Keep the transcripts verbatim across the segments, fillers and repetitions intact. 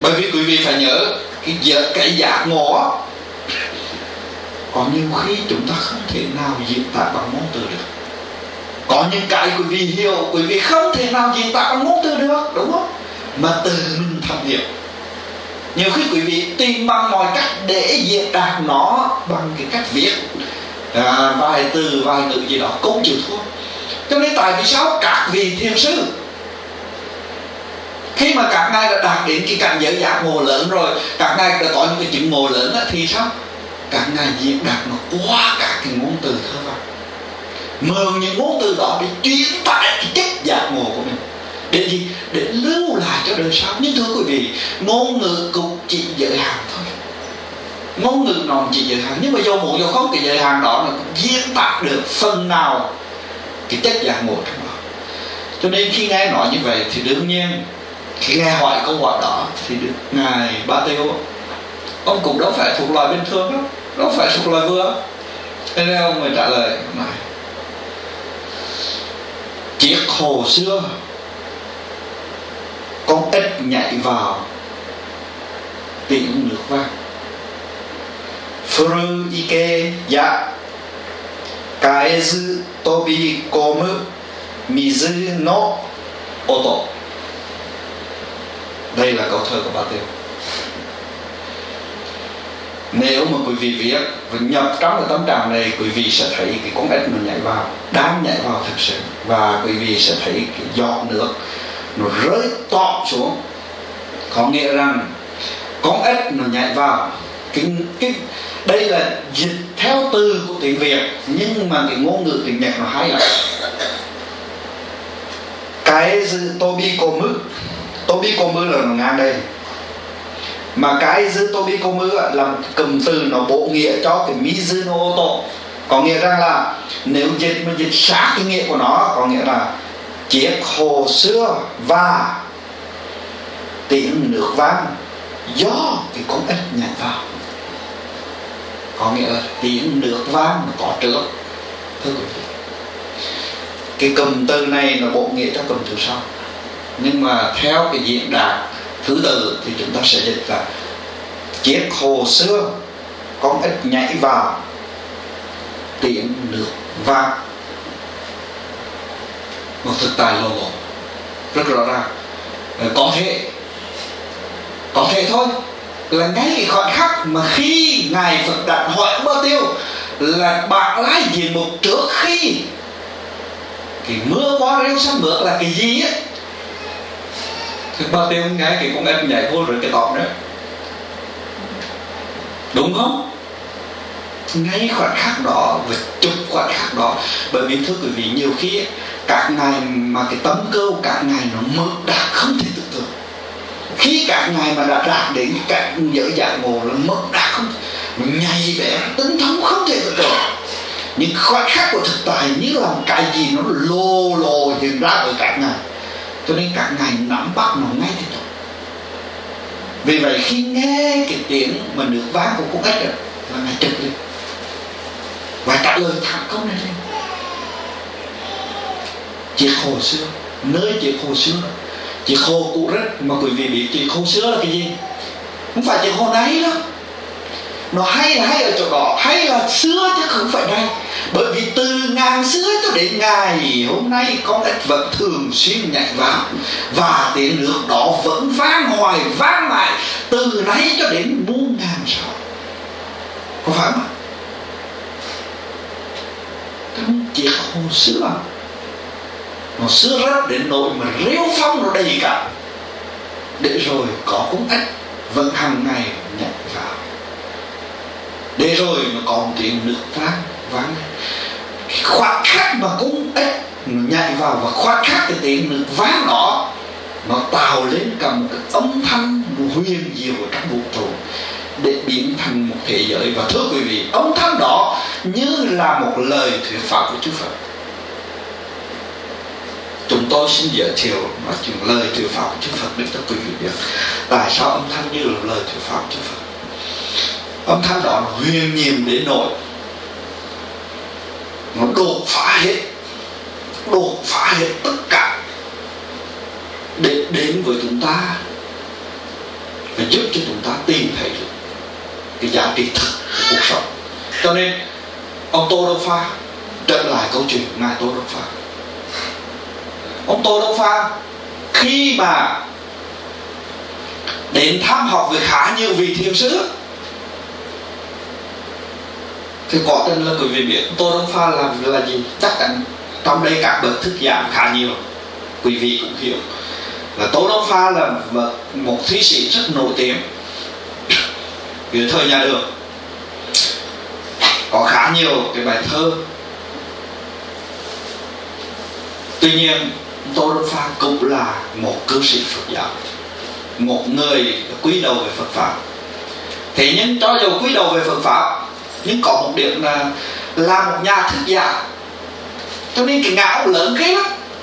Bởi vì quý vị phải nhớ cái giờ cái giác ngộ có nhiều khi chúng ta không thể nào diễn tả bằng ngôn từ được. Có những cái quý vị hiểu, quý vị không thể nào diễn tả bằng ngôn từ được, đúng không? Mà từ mình thầm hiểu. Nhiều khi quý vị tìm bằng mọi cách để diễn đạt nó bằng cái cách viết à, vài từ, vài ngữ gì đó cũng chịu thua. Cho nên tại vì sao các vị thiền sư khi mà các ngài đã đạt đến cái cảnh giới giác ngộ lớn rồi, các ngài đã có những cái chứng ngộ lớn đó, thì sao? Các ngài diễn đạt nó qua các cái ngôn từ thơ văn, mượn những ngôn từ đó để truyền tải cái chất giác ngộ của mình. Để gì? Để lưu lại cho đời sau. Nhưng thưa quý vị, ngôn ngữ cũng chỉ giới hạn thôi. Ngôn ngữ nó chỉ giới hạn, nhưng mà do một do không cái giới hạn đó nó cũng diễn tả được phần nào cái chất giác ngộ trong đó. Cho nên khi nghe nói như vậy thì đương nhiên khi nghe hỏi câu hỏi đó thì được ngài Ba Tiêu, ông cũng đâu phải thuộc loài bình thường đâu, đâu phải thuộc loài vừa. Thế nên ông mới trả lời này: chiếc hồ xưa con ếch nhảy vào tiếng nước vang. Furu ike ya kaezu tobi komu mizu no oto. Đây là câu thơ của Ba Tiêu. Nếu mà quý vị viết và nhập trong cái tâm trạng này, quý vị sẽ thấy cái con ếch nó nhảy vào, đang nhảy vào thực sự, và quý vị sẽ thấy cái giọt nước nó rơi tọt xuống. Có nghĩa rằng con ếch nó nhảy vào. Cái, cái, đây là dịch theo từ của tiếng Việt, nhưng mà cái ngôn ngữ tiếng Nhật nó hay lắm. Cái tobikomu, tobikomu là nó ngang đây, mà cái dư tobikomu là một cụm từ nó bộ nghĩa cho cái mizuno oto. Có nghĩa rằng là nếu dịch mà dịch sát cái nghĩa của nó, có nghĩa là chiếc hồ xưa và tiếng nước vang do cái con ếch nhảy vào. Có nghĩa là tiếng nước vang nó có trước. Thưa quý vị, cái cụm từ này nó bộ nghĩa cho cụm từ sau, nhưng mà theo cái diễn đạt thứ tự thì chúng ta sẽ dịch là chiếc hồ xưa con ếch nhảy vào tiếng nước vang. Một thực tại lộ lộ rất rõ ràng. Có thể có thể thôi là ngay cái khoảnh khắc mà khi ngài Phật đặt hỏi Ba Tiêu là bạn lái diện một trước khi cái mưa bó rêu sắp mượt là cái gì á, thì Ba Tiêu nghe cái con ếch nhảy vô rồi cái tọt nữa, đúng không? Ngay khoảnh khắc đó và chụp khoảnh khắc đó. Bởi vì thưa quý vị, nhiều khi các ngài mà cái tấm cơ các ngài nó mượt đạt không thể tưởng tượng. Khi các ngài mà đã đạt đến các giới giác ngộ là mượt đạt không, nhảy bẻ tinh thông không thể tưởng tượng. Nhưng khoảnh khắc của thực tại như là một cái gì nó lồ lồ hiện ra ở các ngài, cho nên các ngài nắm bắt nó ngay từ đầu. Vì vậy khi nghe cái tiếng mà nước vang của con ếch là ngài trực lên và trả lời thẳng câu này lên: chiếc hồ xưa, nơi chiếc hồ xưa, chiếc hồ cũ rất. Mà quý vị biết chiếc hồ xưa là cái gì? Không phải chiếc hồ này đâu. Nó hay là hay ở chỗ đó, hay là xưa chứ không phải đây. Bởi vì từ ngàn xưa cho đến ngày hôm nay con ếch vẫn thường xuyên nhảy vào, và tiếng nước đó vẫn vang hoài vang lại từ nay cho đến muôn ngàn sau. Có phải không? Cái chiếc hồ xưa nó xưa rất đến nỗi mà rêu phong nó đầy cả, để rồi có con ếch vẫn hàng ngày nhảy vào, để rồi nó còn tiếng nước vang vang. Khoảnh khắc mà con ếch nó nhảy vào và khoảnh khắc cái tiếng nước vang đó nó tạo lên cả một cái âm thanh huyền diệu ở trong vũ trụ để biến thành một thế giới. Và thưa quý vị, âm thanh đó như là một lời thuyết pháp của Chúa Phật. Chúng tôi xin giới thiệu nói chuyện lời thuyết pháp của Chúa Phật để cho quý vị biết tại sao âm thanh như là lời thuyết pháp của Chúa Phật. Âm thanh đó nó huyền nhiệm đến nỗi nó đột phá hết, đột phá hết tất cả để đến với chúng ta. và giúp cho chúng ta tìm thấy được cái giá trị thực của cuộc sống. Cho nên ông Tô Đông Pha trở lại câu chuyện ngài Tô Đông Pha. Ông Tô Đông Pha khi mà đến thăm học với khá nhiều vị thiền sư thì quả tình là quý vị biết Tô Đông Pha là là gì? Chắc chắn trong đây các bậc thức giảng khá nhiều, quý vị cũng hiểu là Tô Đông Pha là một thí sĩ rất nổi tiếng dưới thời nhà Đường, có khá nhiều cái bài thơ. Tuy nhiên Tô Đông Pha cũng là một cư sĩ Phật giáo, một người quý đầu về Phật pháp. Thế nhưng cho dù quý đầu về Phật pháp, nhưng có một điểm là là một nhà thức giả, cho nên cái ngã ông lớn ghê lắm.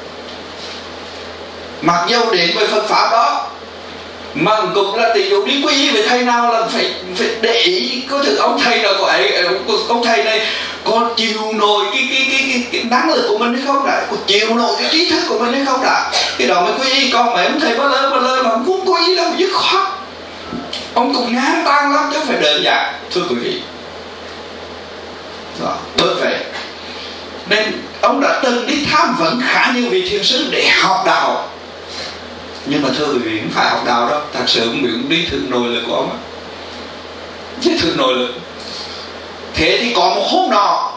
Mặc dù đến với Phật pháp đó mà cũng là tỷ dụ đi quy y với thầy nào là phải phải để ý có thử ông thầy nào của ấy, ông thầy này có chịu nổi cái cái cái cái, cái năng lực của mình hay không đã, có chịu nổi cái trí thức của mình hay không đã, cái đó mới quy y. Còn mấy ông thầy bơ lơ bơ lơ mà không muốn quy y đâu, dứt khoát ông cũng ngang tan lắm chứ không phải đơn giản, thưa quý vị. Đó, bởi vậy nên ông đã từng đi tham vấn khá nhiều vị thiền sư để học đạo. Nhưng mà thưa quý vị, không phải học đạo đâu, thật sự không biết đi thử nội lực của ông á, chứ thử nội lực. Thế thì có một hôm nọ,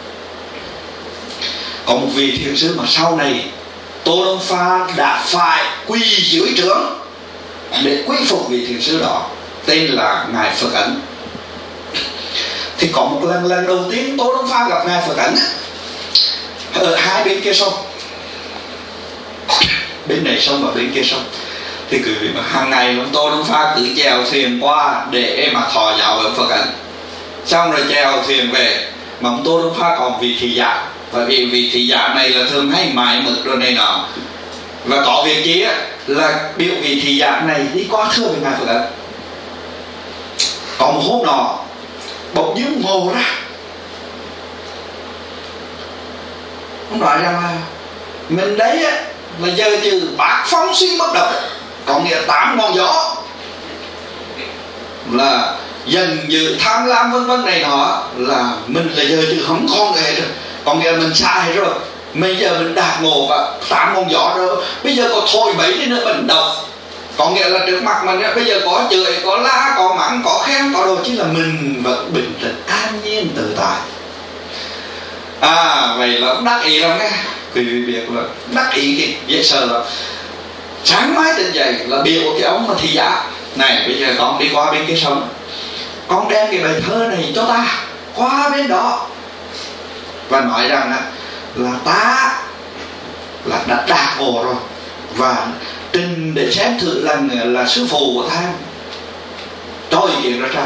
có một vị thiền sư mà sau này Tô Đông Pha đã phải quỳ dưới trướng để quy phục vị thiền sư đó, tên là ngài Phật Ấn. Thì có một lần lần đầu tiên Tô Đông Pha gặp ngài Phật Ấn ở hai bên kia sông, bên này sông và bên kia sông. Thì quý vị mà hàng ngày ông Tô Đông Pha cứ chèo thuyền qua để mà thọ giáo với Phật Ấn, xong rồi chèo thuyền về. Mà ông Tô Đông Pha còn vị thị giả, và vì vị thị giả này là thường hay mài mực rồi này nọ, và có việc gì á là biểu vị thị giả này đi qua thưa với ngài Phật Ấn. Có một hôm nọ bỗng nhiên ngộ ra, ông nói rằng là mình đấy á là giờ trừ bát phong xuyên bất động, có nghĩa tám ngọn gió là dần dự tham lam vân vân này nọ, là mình là giờ trừ không còn nghề rồi, có nghĩa là mình sai rồi. Bây giờ mình đạt ngộ và tám ngọn gió rồi, bây giờ có thôi mấy đi nữa mình độc, có nghĩa là trước mặt mình bây giờ có chửi, có la, có mắng, có khen, có đồ, chứ là mình vẫn bình tĩnh an nhiên tự tại. À vậy là ông đắc ý lắm nghe, quý vị biết là đắc ý cái dễ sợ lắm. Sáng mai tỉnh dậy là biểu cái ông mà thị giả này, bây giờ con đi qua bên kia sông, con đem cái bài thơ này cho ta qua bên đó, và nói rằng là ta là đã đạt ngộ rồi, và trình để xem thử lần là sư phụ của ta cho ý kiến ra sao.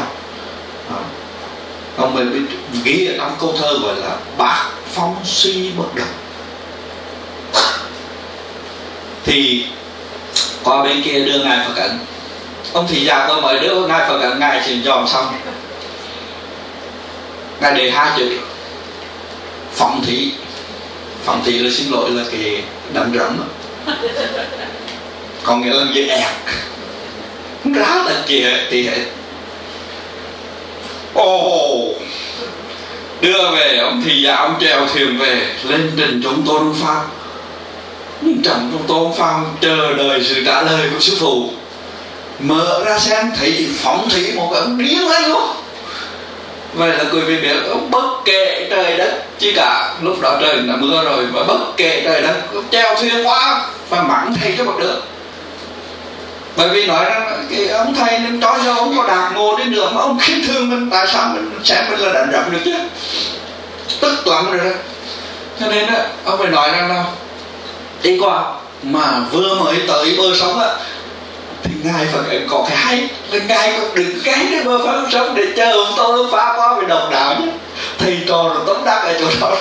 Ông mình ghi ở trong câu thơ gọi là bát phong suy bất động. Thì qua bên kia đưa ngài Phật Ấn, ông thị giả tôi mới đưa ngài Phật Ấn, ngài xin dòm xong, ngài đề hai chữ phỏng thị. Phỏng thị là xin lỗi là cái đầm rẫm, còn nghĩa là dễ ẹt rá là kìa thì hết. Ồ, đưa về ông thị giả, ông trèo thuyền về lên trình chúng Tô Đông Pha. Nhưng trong chúng Tô Đông Pha chờ đợi sự trả lời của sư phụ, mở ra xem thấy phỏng thị một cái ông điên lên luôn. Vậy là quý vị biết ông bất kể trời đất, chỉ cả lúc đó trời đã mưa rồi, và bất kể trời đất treo thuyền qua và mắng thầy cho một được. Bởi vì nói rằng cái ông thầy nên cho do ông có đạt ngộ đến nữa mà ông khinh thương mình, tại sao mình xem mình là đánh rậm được chứ, tức lắm rồi đó. Cho nên đó, ông phải nói rằng là đi qua mà vừa mới tới bờ sông á, thì ngài Phật Ấn có cái hay là ngài có đứng cái đến bờ sông sống để chờ ông Tô Đông Pha qua về độc đạo nhé, thầy trò rồi tóm đắc ở chỗ đó.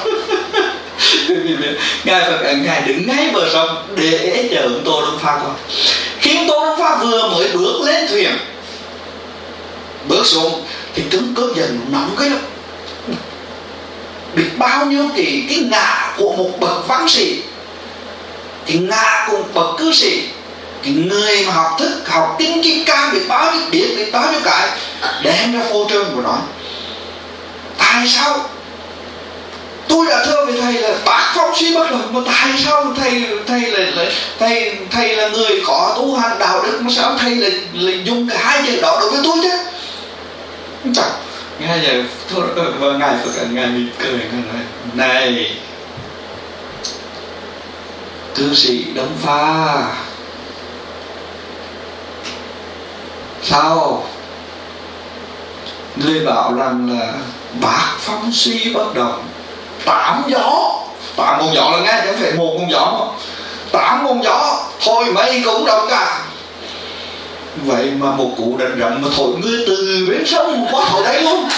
Ngài Phật Ấn ngài đứng ngay bờ sông để chờ ông Tô Đông Pha qua. Khi ông Tô Đông Pha vừa mới bước lên thuyền, bước xuống thì cứng cước dần nóng cái đó, biết bao nhiêu cái cái ngã của một bậc văn sĩ, cái ngã của một bậc cư sĩ, Cái người mà học thức, học kinh kim cang, biết bao nhiêu biết, biết bao nhiêu cái, đem ra phô trương của nó. Tại sao tôi đã thưa với thầy là bác phong suy bất đồng, mà tại sao thầy thầy là, là thầy thầy là người có tu hành đạo đức, mà sao thầy là, là dùng cái hai chữ đó đối với tôi chứ? Chẳng nghe vậy thôi, và ngài Phật ngài mỉm cười, ngài nói này cư sĩ Đông Pha, sao người bảo rằng là bác phong suy bất động, tám gió, tám con gió là nghe chứ không phải một con gió mà, tám con gió thôi mấy cũng động cả. Vậy mà một cụ đánh rậm mà thổi ngươi từ bến sông qua thổi đấy luôn.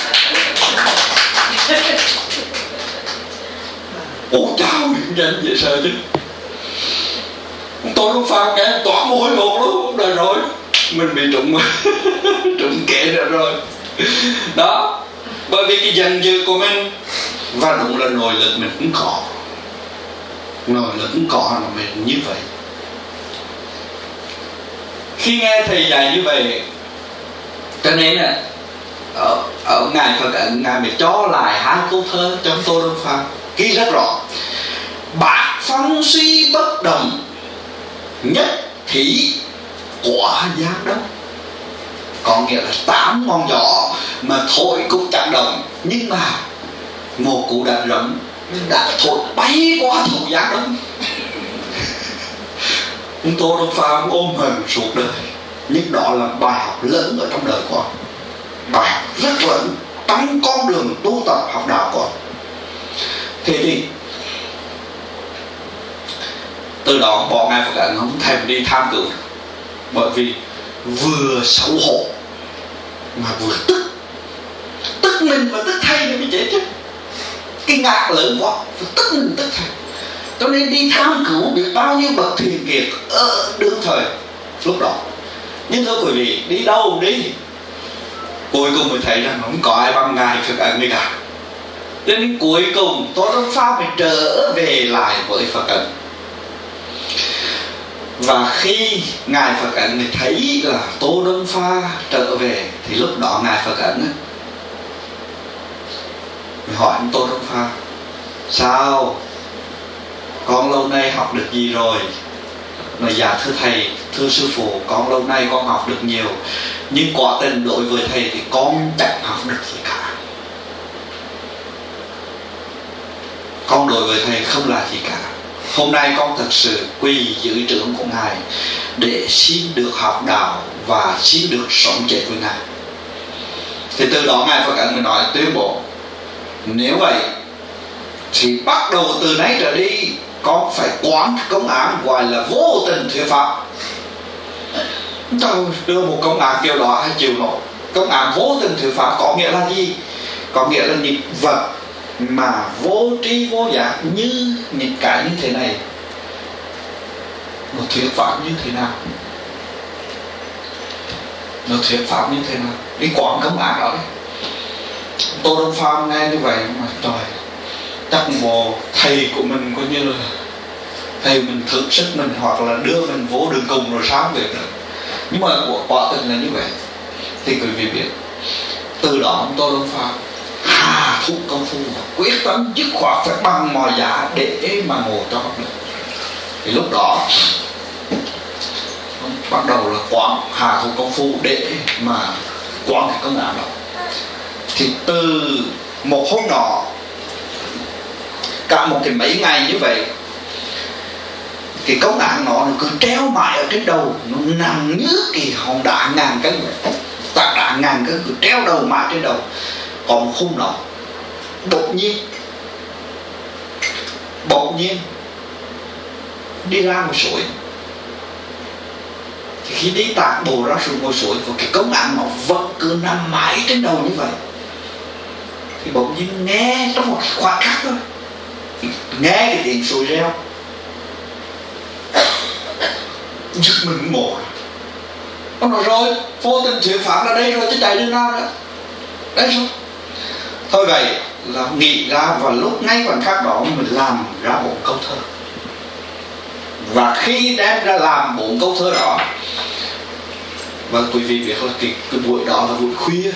Ủa chao điện danh vậy sao chứ? Tôi không pha nghe tỏa mồ hôi hột luôn. Rồi rồi mình bị trụng trụng kệ rồi rồi đó, bởi vì cái danh dự của mình. Và đúng là nội lực mình cũng có, nội lực cũng có mà mình như vậy. Khi nghe thầy dạy như vậy, cho nên là ở, ở ngài Phật Ấn, ngài mới cho lại hai câu thơ trong Tô Đông Pha ghi rất rõ: bạc phong suy bất đồng, nhất thí quả giác đông. Có nghĩa là tám ngọn gió mà thổi cũng chẳng đồng, nhưng mà một cụ đàn rộng đã thổi bay qua thủ giác đông. Ông Tô Đông Pha ôm hận suốt đời, nhưng đó là bài học lớn ở trong đời con, bài học rất lớn trong con đường tu tập học đạo con. Thế thì từ đó bỏ ngài Phật Ấn không thèm đi tham cứu, bởi vì vừa xấu hổ mà vừa tức, tức mình và tức thầy mới chết chứ. Cái ngạc lớn quá, tức mình tức thầy. Cho nên đi tham cứu biết bao nhiêu bậc thiền kiệt ở đương thời lúc đó. Nhưng thưa quý vị, đi đâu đi, cuối cùng mới thấy rằng không có ai bằng ngài Phật Ấn gì cả. Cho nên cuối cùng Tô Đông Pha phải trở về lại với Phật Ấn. Và khi ngài Phật Ấn thấy là Tô Đông Pha trở về, thì lúc đó ngài Phật Ấn hỏi ông Tô Đông Pha: sao con lâu nay học được gì rồi? Nói dạ thưa thầy, thưa sư phụ, con lâu nay con học được nhiều, nhưng quả tình đối với thầy thì con chẳng học được gì cả. Con đối với thầy không là gì cả. Hôm nay con thật sự quỳ giữ trưởng của ngài để xin được học đạo và xin được sống chết với ngài. Thì từ đó ngài Phật Ấn mới nói tuyên bố: nếu vậy thì bắt đầu từ nay trở đi con phải quán công án gọi là vô tình thuyết pháp. Tôi đưa một công án kiểu đó hay chịu nổi. Công án vô tình thuyết pháp có nghĩa là gì? Có nghĩa là những vật mà vô tri vô giác như những cái như thế này, nó thuyết pháp như thế nào? Nó thuyết pháp như thế nào? Đi quán công án đó đấy. Tô Đông Pha nghe như vậy mà trời, chắc bộ thầy của mình coi như là thầy mình thử sức mình, hoặc là đưa mình vô đường cùng rồi sáng việc nữa. Nhưng mà quả tình là như vậy. Thì quý vị biết, từ đó ông Tô Đông Pha hà thúc công phu và quyết tâm dứt khoát phải bằng mọi giá để mà ngồi cho pháp lực. Thì lúc đó bắt đầu là quán hà thúc công phu để mà quán cái công án đó. Thì từ một hôm nọ, cả một cái mấy ngày như vậy, cái công án nó, nó cứ treo mãi ở trên đầu, nó nằm như cái hòn đá ngàn cân vậy, tảng đá ngàn cân cứ treo đầu mãi trên đầu. Còn một hôm nọ đột nhiên đột nhiên đi ra một suối. Thì khi đi tạt bộ ra xuống ngôi suối, và cái công án nó vẫn cứ nằm mãi trên đầu như vậy, thì bỗng nhiên nghe trong một khoảnh khắc thôi, nghe cái tiếng suối reo, giật mình ngộ. Nó nói rồi, vô tình thuyết pháp là đây rồi chứ chạy đến nào nữa. Đấy rồi. Thôi vậy là nghĩ ra, và lúc ngay khoảnh khắc đó mình làm ra một câu thơ: Và khi đem ra làm bốn câu thơ đó, và quý vị biết là cái, cái buổi đó là buổi khuya,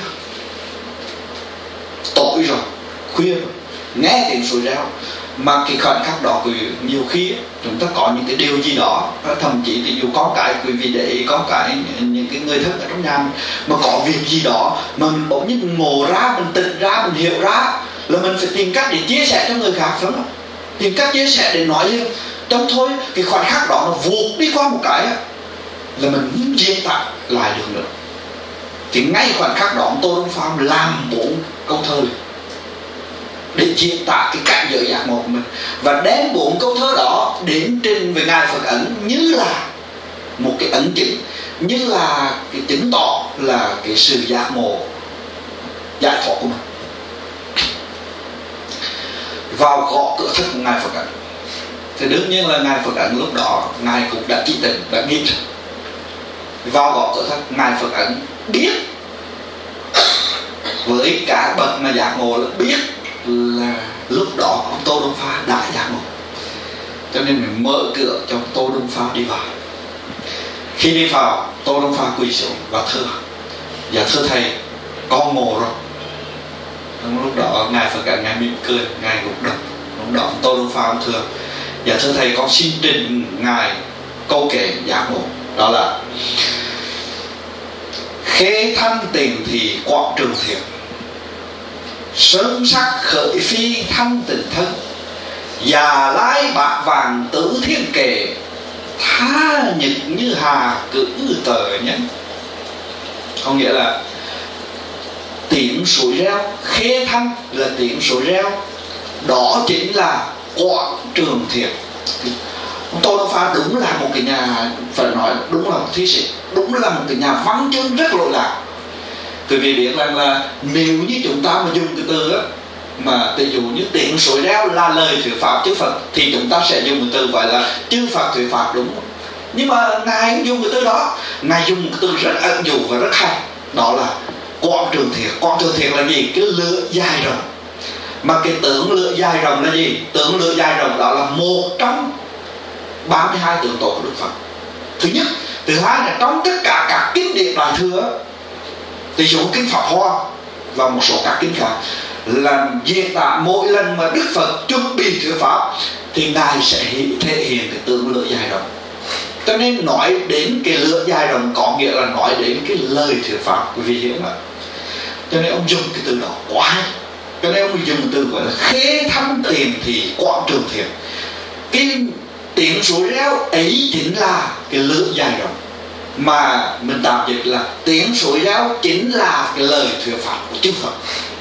tối rồi, khuya rồi, nghe tiếng suối reo. Mà cái khoảnh khắc đó quý vị, nhiều khi chúng ta có những cái điều gì đó, thậm chí ví dụ có cái quý vị để ý, có cái những cái người thân ở trong nhà mà có việc gì đó mà mình bỗng nhiên mình ngộ ra, mình tỉnh ra, mình hiểu ra, là mình phải tìm cách để chia sẻ cho người khác, phải không? Tìm cách chia sẻ để nói lên. Trong thôi cái khoảnh khắc đó nó vụt đi qua một cái là mình muốn diễn tả lại được nữa. Thì ngay khoảnh khắc đó Tô Đông Phạm làm bốn câu thơ để diễn tả cái cảnh giới giác ngộ của mình, và đem bốn câu thơ đó đến trình về Ngài Phật Ấn như là một cái ấn chứng, như là cái chứng tỏ là cái sự giác ngộ giải thoát của mình. Vào gõ cửa thức của Ngài Phật Ấn thì đương nhiên là Ngài Phật Ấn lúc đó Ngài cũng đã chỉ định, đã nghĩ vào gõ cửa thức. Ngài Phật Ấn biết với cả bậc mà giác ngộ là biết là lúc đó ông Tô Đông Pha đã giác ngộ, cho nên mình mở cửa cho Tô Đông Pha đi vào. Khi đi vào, Tô Đông Pha quỳ xuống và thưa: dạ thưa thầy, con ngộ rồi. Lúc đó Ngài Phật Ấn Ngài mỉm cười, Ngài gục đầu. Lúc đó Tô Đông Pha thưa: dạ thưa thầy, con xin trình Ngài câu kệ giác ngộ, đó là: khế thanh tiền thì quảng trường thiền, sơn sắc khởi phi thanh tịnh thân, già lái bạc vàng tử thiên kề, tha nhật như hà cử tờ nhé. Có nghĩa là tiếng suối reo, khế thanh là tiếng suối reo, đó chính là quảng trường thiền. Tô Đông Pha đúng là một cái nhà, phải nói đúng là một thí sĩ, đúng là một cái nhà văn chương rất lỗi lạc. Quý vị biết rằng là nếu như chúng ta mà dùng cái từ á, mà ví dụ như tiếng suối reo là lời thuyết pháp chư Phật, thì chúng ta sẽ dùng cái từ gọi là chư Phật thuyết pháp, đúng không? Nhưng mà Ngài không dùng cái từ đó, Ngài dùng cái từ rất ẩn dụ và rất hay, đó là quảng trường thiền. Quảng trường thiền là gì? Cái lửa dài rộng. Mà cái tưởng lửa dài rộng là gì? Tưởng lửa dài rộng đó là một trong ba mươi hai tượng tổ của Đức Phật. Thứ nhất. Thứ hai là trong tất cả các kinh điển Đại Thừa, ví dụ kinh Pháp Hoa và một số các kinh khác, là diễn tả mỗi lần mà Đức Phật chuẩn bị thuyết pháp thì Ngài sẽ thể hiện cái tượng lửa dài rộng. Cho nên nói đến cái lửa dài rộng có nghĩa là nói đến cái lời thuyết pháp, quý vị hiểu không ạ? Cho nên ông dùng cái từ đó quá hay. Cho nên ông dùng từ gọi là khế thanh tiền thì quảng trường thiền. Cái tiếng suối reo ấy chính là cái lửa dài rộng, mà mình tạm dịch là tiếng suối reo chính là cái lời thuyết pháp của chư Phật.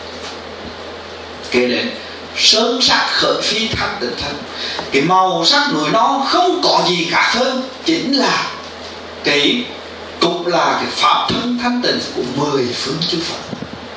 Kể đến sơn sắc khởi phi thanh tịnh thân, cái màu sắc núi non không có gì khác hơn, chính là cái cũng là cái pháp thân thanh tịnh của mười phương chư Phật.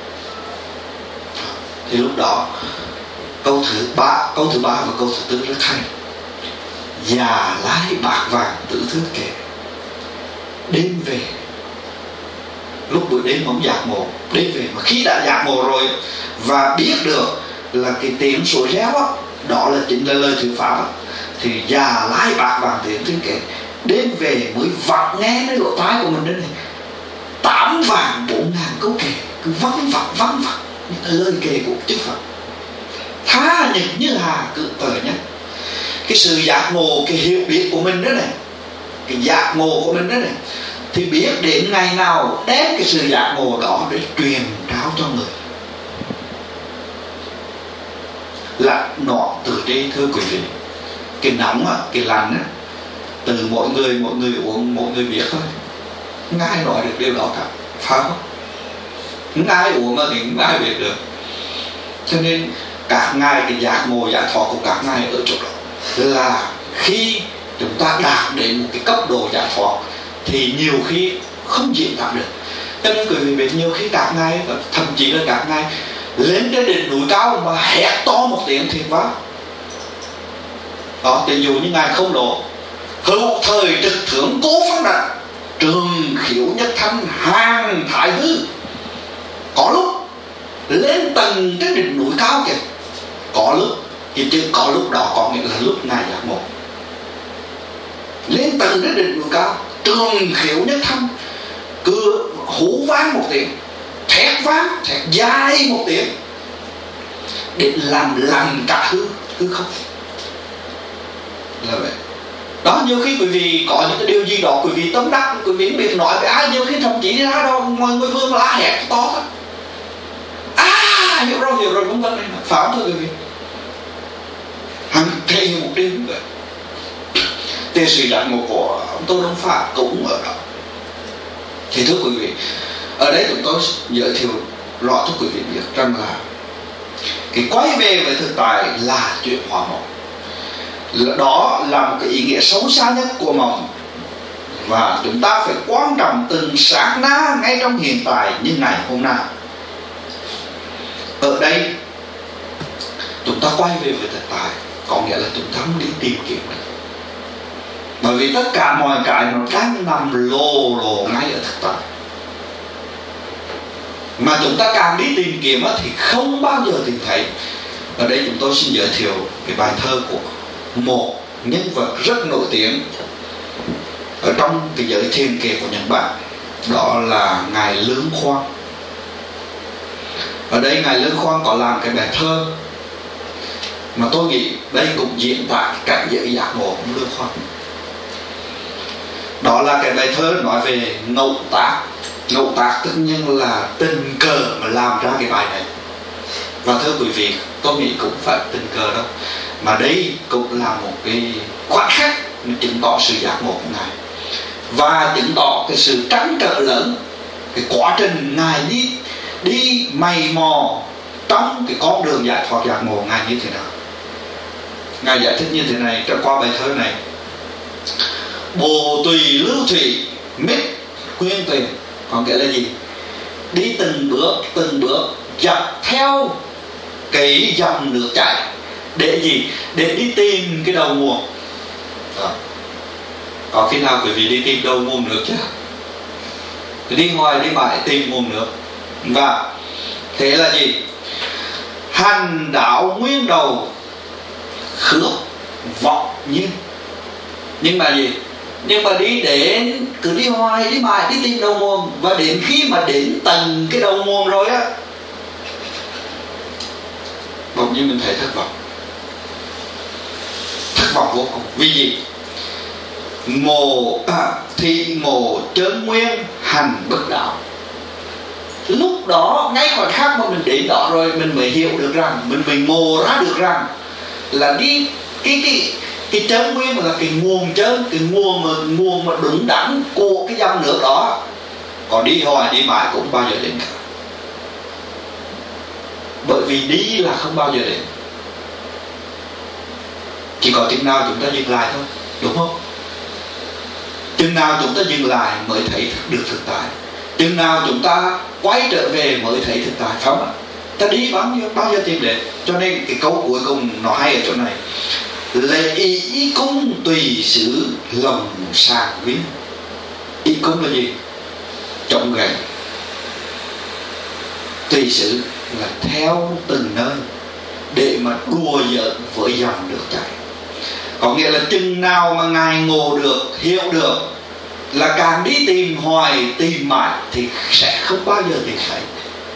Thì lúc đó câu thứ ba, câu thứ ba và câu thứ tư rất hay: già lái bạc vàng tử thứ kể. Đêm về, lúc buổi đêm ông giác ngộ, đêm về mà khi đã giác ngộ rồi và biết được là cái tiếng suối reo đó, đó là chính là lời thuyết pháp đó, thì già lái bạc vàng tử thứ kể. Đêm về mới vặn nghe cái lỗ tai của mình đây này, tám vàng bốn ngàn câu kể, cứ văng vẳng văng vẳng những lời kể của chư Phật, tha nhật như hà cự tờ nhé. Cái sự giác ngộ, cái hiểu biết của mình đó này, cái giác ngộ của mình đó này, thì biết đến ngày nào đem cái sự giác ngộ đó để truyền trao cho người. Là nọ từ trên, thưa quý vị, cái nóng á, cái lạnh á, từ mỗi người mỗi người uống mỗi người biết thôi, không ai nói được điều đó cả, phải không? Không ai uống thì không ai biết được. Cho nên các ngài, cái giác ngộ giải thoát của các ngài ở chỗ đó là khi chúng ta đạt đến một cái cấp độ giải thoát thì nhiều khi không diễn tả được. Cho nên quý vị biết nhiều khi các ngài, thậm chí là các ngài lên trên đỉnh núi cao mà hét to một tiếng thì quá đó. Ví dụ như ngài Không Độ: hữu thời trực thượng cố phong đạch, trường khiếu nhất thanh hàng thái hư. Có lúc lên tầng trên đỉnh núi cao kìa, có lúc, thì chứ có lúc đó có nghĩa là lúc ngài giác ngộ. lên tầng đến đỉnh núi cao, trường khiếu nhất thanh, cứ hú vang một tiếng, thét vang, thét dài một tiếng, để làm lành cả hư hư không. Là vậy. Đó, nhiều khi quý vị có những cái điều gì đó quý vị tâm đắc, quý vị biết nói với ai, nhiều khi thậm chí ra đâu mọi người vương lá hét to thôi. À, hiểu rồi, hiểu rồi, vân vân này, phải không thưa quý vị? Hàng thể một đêm vậy. Tiền sử giác ngộ của ông Tô Đông Phạm cũng ở đó. Thì thưa quý vị, ở đây chúng tôi giới thiệu rõ cho quý vị biết rằng là cái quay về với thực tại là chuyện hóa mộng. Đó là một cái ý nghĩa sâu xa nhất của mộng, và chúng ta phải quan trọng từng sát na ngay trong hiện tại như ngày hôm nay. Ở đây chúng ta quay về với thực tại, có nghĩa là chúng ta không đi tìm kiếm được, bởi vì tất cả mọi cái nó đang nằm lồ lồ ngay ở thực tại. Mà chúng ta càng đi tìm kiếm thì không bao giờ tìm thấy. Ở đây chúng tôi xin giới thiệu cái bài thơ của một nhân vật rất nổi tiếng ở trong cái giới thiên kể của Nhật Bản, đó là ngài Lương Khoan. Ở đây ngài Lương Khoan có làm cái bài thơ mà tôi nghĩ đây cũng diễn tả cảnh giới giác ngộ của Lương Khoan. Đó là cái bài thơ nói về ngẫu tác. Ngẫu tác tất nhiên là tình cờ mà làm ra cái bài này. Và thưa quý vị, tôi nghĩ cũng phải tình cờ đâu, mà đây cũng là một cái khoảnh khắc chứng tỏ sự giác ngộ của ngài, và chứng tỏ cái sự trăn trở lớn, cái quá trình ngài đi đi mày mò trong cái con đường giải thoát giác ngộ ngài như thế nào. Ngài giải thích như thế này trong qua bài thơ này: bồ tùy lưu thủy mít quyên tuyền. Có nghĩa là gì? Đi từng bước từng bước dọc theo cái dòng nước chảy để gì? Để đi tìm cái đầu nguồn. Đó. Có khi nào quý vị đi tìm đầu nguồn nước chưa? Cứ đi hoài đi mãi tìm nguồn nước. Và thế là gì? Hành đạo nguyên đầu khước vọng nhiên. Nhưng mà gì? Nhưng mà đi đến, cứ đi hoài đi mãi đi tìm đầu nguồn, và đến khi mà đến tầng cái đầu nguồn rồi á, bỗng nhiên mình thấy thất vọng. Thất vọng vô cùng. Vì gì? Ngộ à, thị ngộ chơn nguyên hành bất đạo. Lúc đó ngay khoảnh khắc mà mình đến đó rồi, mình mới hiểu được rằng, mình mới ngộ ra được rằng là đi cái cái cái chơn nguyên là cái nguồn chơn, cái nguồn mà nguồn mà đúng đắn của cái dòng nước đó. Còn đi hoài đi mãi cũng bao giờ đến cả. Bởi vì đi là không bao giờ đến, chỉ có chừng nào chúng ta dừng lại thôi, đúng không? Chừng nào chúng ta dừng lại mới thấy được thực tại, chừng nào chúng ta quay trở về mới thấy thực tại, phải không ạ? Ta đi bao nhiêu bao giờ tìm đến. Cho nên cái câu cuối cùng nó hay ở chỗ này: lệ ý cung tùy xứ lòng sàng viên. Ý cung là gì? Trọng gậy. Tùy xứ là theo từng nơi để mà đùa giỡn với dòng nước chảy. Có nghĩa là chừng nào mà ngài ngộ được, hiểu được, là càng đi tìm hoài tìm mãi thì sẽ không bao giờ tìm thấy.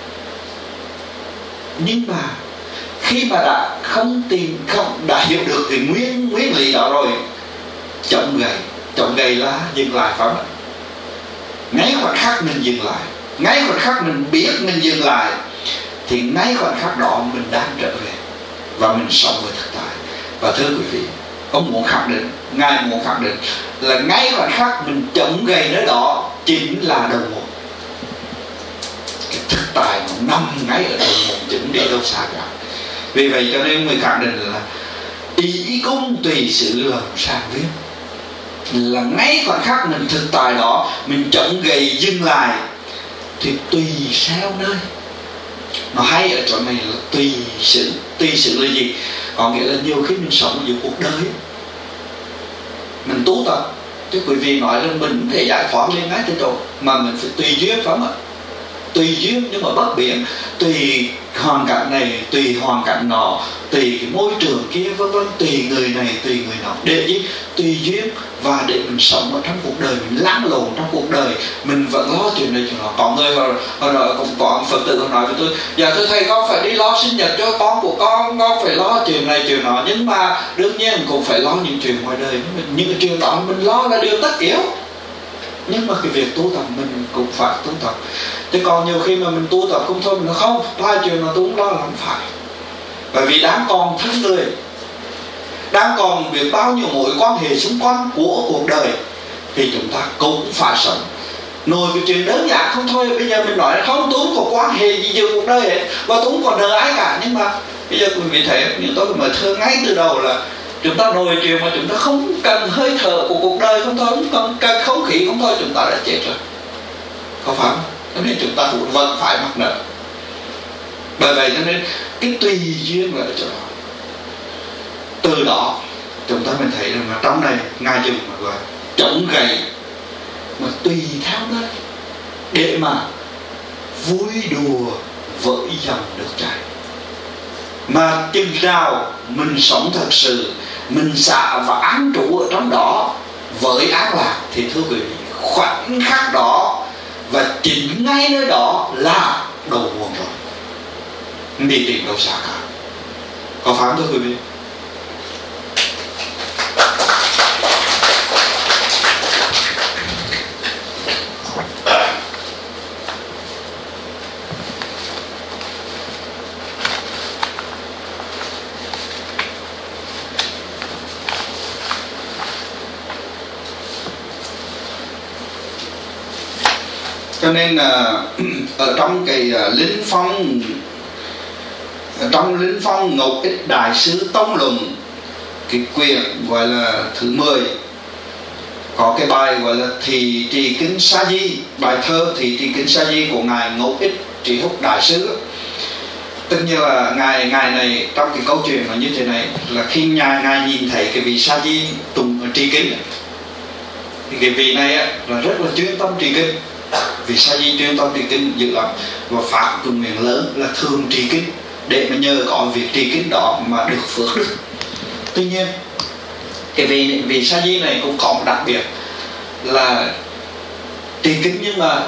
Nhưng mà khi mà đã không tìm, không đã hiểu được cái nguyên nguyên lý đó rồi, chậm gầy. Chậm gầy là dừng lại, phải không? Ngay khoảnh khắc mình dừng lại, ngay khoảnh khắc mình biết mình dừng lại, thì ngay khoảnh khắc đó mình đang trở về và mình sống với thực tại. Và thưa quý vị, ông muốn khẳng định, ngài muốn khẳng định là ngay khoảnh khắc mình chậm gầy nơi đó chính là đầu nguồn. Cái thực tại nó nằm ngay ở đầu nguồn, chính đi đâu xa cả. Vì vậy cho nên người khẳng định là ý cung tùy sự lòng sàng viên, là ngay khoảnh khắc mình thực tại đó, mình chậm gầy dừng lại thì tùy theo nơi. Nó hay ở chỗ này là tùy sự. Tùy sự là gì? Có nghĩa là nhiều khi mình sống giữa cuộc đời, mình tu tập, chứ quý vị nói là mình thể giải thoát lên ngay từ đầu, mà mình phải tùy duyên, phải không ạ? Tùy duyên nhưng mà bất biến, tùy hoàn cảnh này, tùy hoàn cảnh nọ, tùy cái môi trường kia, vân vân, tùy người này tùy người nọ, để gì? Tùy duyên, và để mình sống ở trong cuộc đời, mình lăn lộn trong cuộc đời, mình vẫn lo chuyện này chuyện nọ. Có người họ họ nói, cũng có Phật tử họ nói với tôi: dạ thưa thầy, con phải đi lo sinh nhật cho con của con, con phải lo chuyện này chuyện nọ, nhưng mà đương nhiên cũng phải lo những chuyện ngoài đời. Những chuyện đó mình lo là điều tất yếu, nhưng mà cái việc tu tập mình cũng phải tu tập. Chứ còn nhiều khi mà mình tu tập không thôi, mình nói không, hai chuyện mà tôi không lo là không phải. Bởi vì đang còn thân người, đang còn biết bao nhiêu mối quan hệ xung quanh của cuộc đời, thì chúng ta cũng phải sống. Nội cái chuyện đơn giản không thôi, bây giờ mình nói là không, tôi không có quan hệ gì giữa cuộc đời hết, và tôi không còn nợ ai cả. Nhưng mà bây giờ quý vị thấy, như tôi mới thưa ngay từ đầu là chúng ta nội chuyện mà chúng ta không cần hơi thở của cuộc đời không thôi, không cần không khí không thôi, chúng ta đã chết rồi, không phải không? Cho nên chúng ta cũng vẫn phải mắc nợ. Bởi vậy cho nên cái tùy duyên là ở chỗ đó. Từ đó chúng ta mình thấy rằng là trong này Ngài dùng mà gọi chống gậy, mà tùy theo đó để mà vui đùa với dòng nước chảy. Mà chừng nào mình sống thật sự, mình xả và án trụ ở trong đó với an lạc, thì thưa quý vị, khoảnh khắc đó và chính ngay nơi đó là đầu nguồn rồi, đi tìm đâu xa cả. Có phải không thưa quý vị? Cho nên là ở trong cái uh, Linh Phong, trong Linh Phong Ngọc Ích Đại Sư Tông Luận, cái quyển gọi là thứ mười, có cái bài gọi là Thị Trì Kinh Sa Di, bài thơ Thị Trì Kinh Sa Di của ngài Ngọc Ích Trí Húc Đại Sư. Tất nhiên là ngài ngài này trong cái câu chuyện là như thế này, là khi ngài ngài nhìn thấy cái vị Sa Di tùng trì kinh, thì cái vị này á, là rất là chuyên tâm trì kinh. Vì Sa Di chuyên tâm trì kinh dữ lắm, và phát cái nguyện lớn là thường trì kinh, để mà nhờ có việc trì kinh đó mà được phước đức. Tuy nhiên cái vị vị Sa Di này cũng có một đặc biệt là trì kinh nhưng mà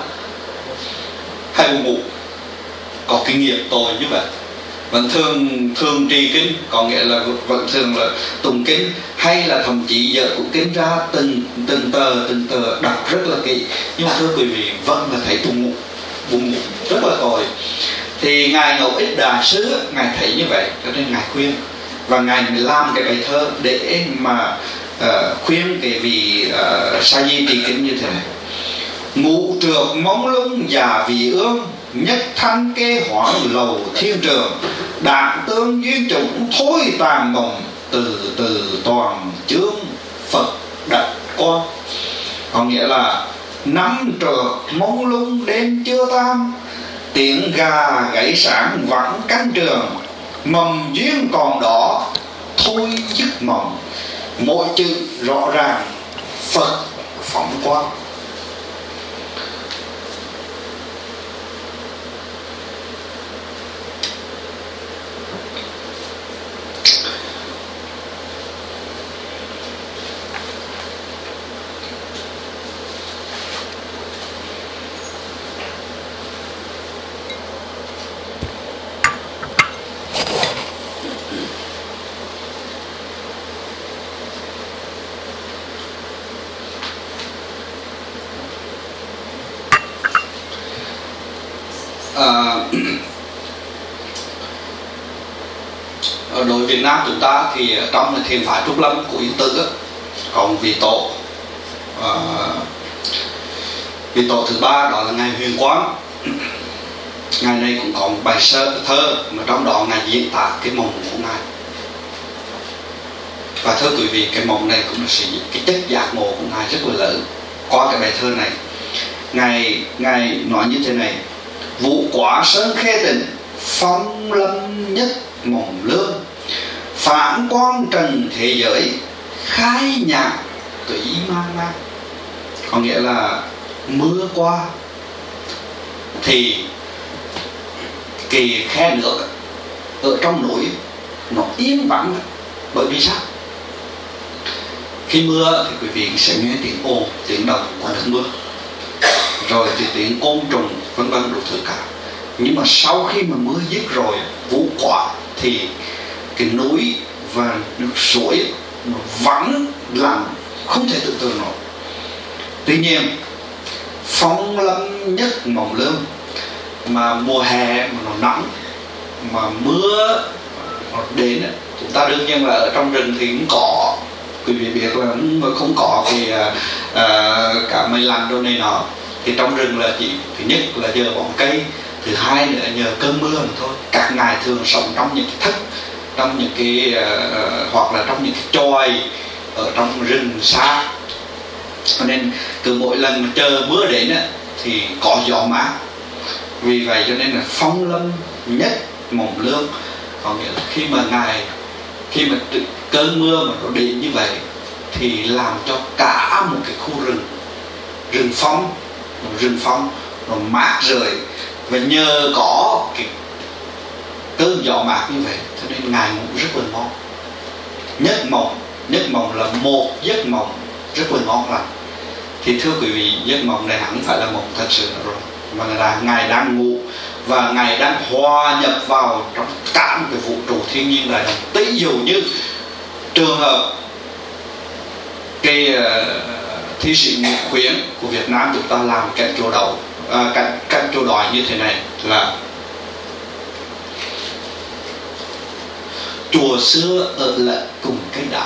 hay buồn ngủ, có kinh nghiệm tội như vậy, vẫn thường thường trì kinh, có nghĩa là vẫn thường là tụng kinh, hay là thậm chí giờ cũng kinh ra từng từng tờ từng tờ đọc rất là kỹ, nhưng mà thưa quý vị vẫn là thấy buồn ngủ, buồn ngủ rất là tội. Thì ngài Ngọc Ích Đại Sư ngài thấy như vậy, cho nên ngài khuyên, và ngài làm cái bài thơ để mà uh, khuyên cái vị uh, Sa Di trì kinh như thế này: ngũ trược mông lung già vì ương, nhất thanh kê hoãn lầu thiên trường, đạn tương duyên chủng thôi tàn mộng, từ từ toàn chương Phật đặt con. Có nghĩa là năm trược mông lung đêm chưa tam, tiếng gà gáy sáng vắng cánh trường, mầm duyên còn đỏ thôi dứt mộng, mỗi chữ rõ ràng Phật phóng quang. À, ở đối Việt Nam chúng ta thì trong thiền phái Trúc Lâm của Yên Tử có một vị tổ, à, vị tổ thứ ba đó là ngài Huyền Quang. Ngài này cũng có một bài sơ thơ mà trong đó ngài diễn tả cái mộng của ngài. Và thưa quý vị, cái mộng này cũng là sự cái chất giác ngộ của ngài rất là lớn. Qua cái bài thơ này, ngài ngài nói như thế này: vũ quả sơn khê tịnh, phong lâm nhất mộng lương, phản quang trần thế giới, khai nhạc tùy mang mang. Có nghĩa là mưa qua thì kỳ khe nước ở trong núi nó yên vắng. Bởi vì sao? Khi mưa thì quý vị sẽ nghe tiếng ồn, tiếng động của nước mưa, rồi thì tiếng côn trùng vân vân đủ thứ cả. Nhưng mà sau khi mà mưa dứt rồi, vũ quả, thì cái núi và nước suối nó vắng lặng không thể tưởng tượng nổi. Tuy nhiên phong lâm nhất mộng lương, mà mùa hè mà nó nắng, mà mưa nó đến, chúng ta đương nhiên là ở trong rừng thì cũng có, quý vị biết là không có thì à, cả mây lành đâu này nọ, thì trong rừng là chỉ thứ nhất là nhờ bóng cây, thứ hai nữa nhờ cơn mưa mà thôi. Các ngài thường sống trong những cái thất, trong những cái uh, hoặc là trong những cái chòi ở trong rừng xa, cho nên cứ mỗi lần mà chờ mưa đến á, thì có gió mát. Vì vậy cho nên là phong lâm nhất mộng lương, có nghĩa là khi mà ngài khi mà cơn mưa mà nó đến như vậy thì làm cho cả một cái khu rừng rừng phong rừng phong nó mát rượi, và nhờ có cái cơn gió mát như vậy cho nên ngài ngủ rất là ngon. Nhất mộng, nhất mộng là một giấc mộng rất là ngon lành. Thì thưa quý vị, giấc mộng này hẳn phải là mộng thật sự rồi, mà là ngài đang ngủ và ngài đang hòa nhập vào trong cả một cái vũ trụ thiên nhiên đại đồng. Tỷ dụ như trường hợp cái uh, thi sĩ Nguyệt Khuyến của Việt Nam chúng ta làm cạnh chỗ đầu uh, cạnh cạnh chỗ đòi như thế này là: chùa xưa ở lại cùng cái đá.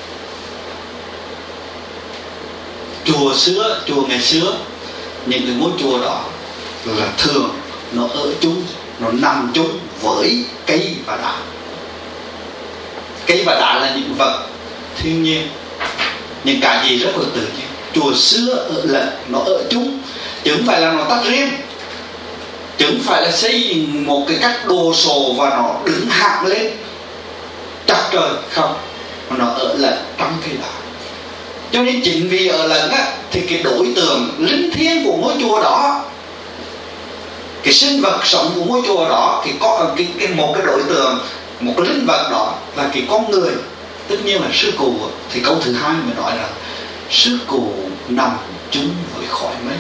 Chùa xưa, chùa ngày xưa, những cái ngôi chùa đó là thường nó ở chung, nó nằm chung với cây và đá. Cây và đá là những vật thiên nhiên, những cái gì rất là tự nhiên. Chùa xưa ở là nó ở chung, chứ không phải là nó tách riêng, chứ không phải là xây dựng một cái cách đồ sộ và nó đứng hạng lên chặt trời, không, mà nó ở lẫn trong cây đá. Cho nên chính vì ở lẫn á, thì cái đối tượng linh thiêng của ngôi chùa đó, cái sinh vật sống của ngôi chùa đó, cái có cái, cái một cái đối tượng, một cái linh vật đó là cái con người. Tất nhiên là sư cụ, thì câu thứ hai mới nói là sư cụ nằm chung với khói mây.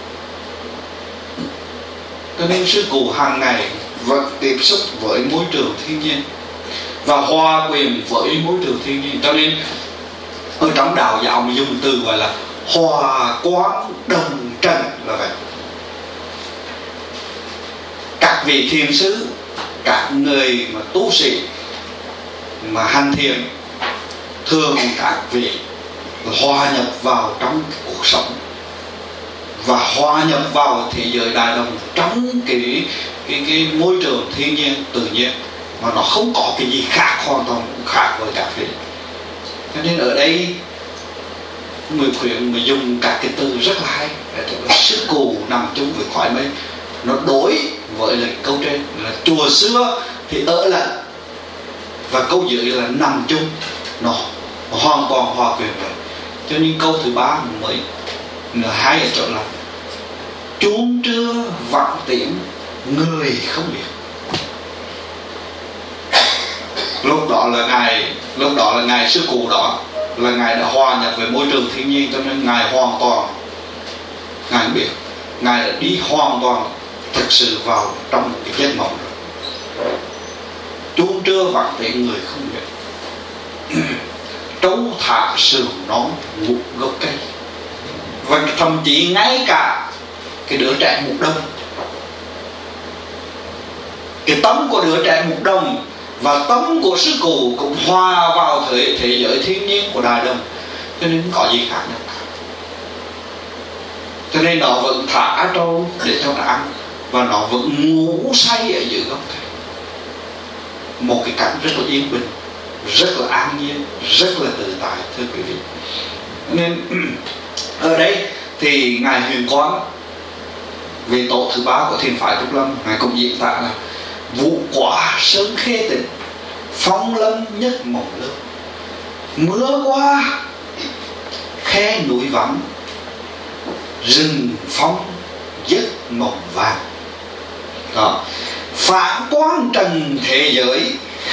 Cho nên sư cụ hàng ngày vẫn tiếp xúc với môi trường thiên nhiên và hòa quyện với môi trường thiên nhiên. Cho nên ở trong đạo giáo mà dùng từ gọi là hòa quán đồng trần là vậy. Các vị thiền sư, các người mà tu sĩ mà hành thiền, thường các vị hòa nhập vào trong cuộc sống và hòa nhập vào thế giới đại đồng, trong cái cái cái môi trường thiên nhiên tự nhiên, mà nó không có cái gì khác, hoàn toàn khác với các vị. Cho nên ở đây Người Khuyến mà dùng các cái từ rất là hay, là sư cụ nằm chung với khói mây. Nó đối với lại câu trên là chùa xưa thì ở lẫn, và câu dưới là nằm chung, nó hoàn toàn hòa quyện vậy. Cho nên câu thứ ba mới là hay ở chỗ là chuông trưa vọng tiếng người không biết. Lúc đó là ngài lúc đó là ngài sư cụ đó là ngài đã hòa nhập với môi trường thiên nhiên, cho nên ngài hoàn toàn ngài biết, ngài đã đi hoàn toàn thực sự vào trong cái giấc mộng rồi. Chuông trưa vọng tiếng người không biết. Trấu thả sườn nón ngủ gốc cây. Và thậm chí ngay cả cái đứa trẻ mục đồng, cái tấm của đứa trẻ mục đồng và tấm của sư cụ cũng hòa vào thế, thế giới thiên nhiên của đại đồng, cho nên không có gì khác nữa. Cho nên nó vẫn thả trâu để cho nó ăn, và nó vẫn ngủ say ở dưới gốc cây. Một cái cảnh rất là yên bình, rất là an nhiên, rất là tự tại, thưa quý vị. Nên ở đây thì ngài Huyền Quang, vị tổ thứ ba của thiền phái Trúc Lâm, ngài cũng diễn tả là vũ quả sơn khê tịnh, phong lâm nhất mộng lương. Mưa qua khe núi vắng, rừng phong giấc mộng vàng. Đó. Phản quang trần thế giới,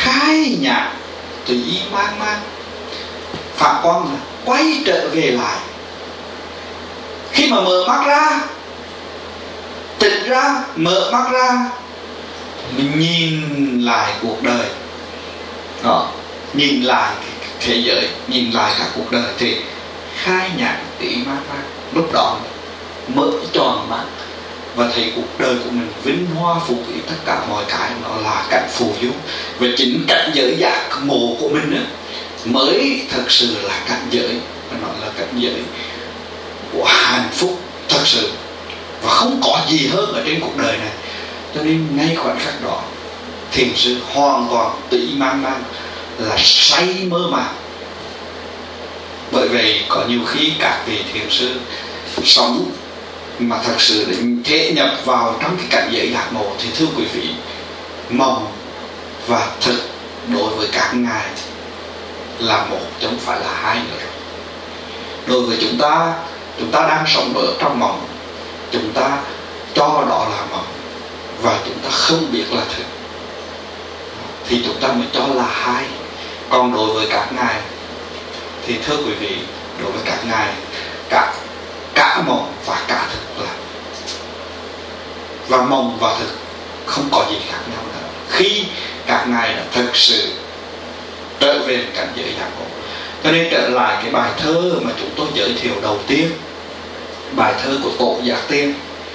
khai nhạc tùy ý mang mang. Phạm Quang là quay trở về lại. Khi mà mở mắt ra, tỉnh ra, mở mắt ra, mình nhìn lại cuộc đời đó, nhìn lại thế giới, nhìn lại cả cuộc đời, thì khai nhạc tùy ý mang mang. Lúc đó mở tròn mắt và thấy cuộc đời của mình vinh hoa phú quý, tất cả mọi cái nó là cảnh phù du. Và chính cảnh giới giác ngộ của mình đó, mới thật sự là cảnh giới, và nó là cảnh giới của hạnh phúc thật sự, và không có gì hơn ở trên cuộc đời này. Cho nên ngay khoảnh khắc đó, thiền sư hoàn toàn tùy mang mang, là say mơ màng. Bởi vậy có nhiều khi các vị thiền sư sống mà thật sự để thể nhập vào trong cái cảnh giới giác ngộ, thì thưa quý vị, mộng và thực đối với các ngài là một chứ không phải là hai nữa rồi. Đối với chúng ta, chúng ta đang sống ở trong mộng, chúng ta cho đó là mộng và chúng ta không biết là thực, thì chúng ta mới cho là hai. Còn đối với các ngài thì thưa quý vị, đối với các ngài cả cả mộng và cả thực là, và mộng và thực không có gì khác nhau nữa khi các ngài đã thực sự trở về cảnh giới giác ngộ. Cho nên trở lại cái bài thơ mà chúng tôi giới thiệu đầu tiên, bài thơ của Tổ Giác Tiên,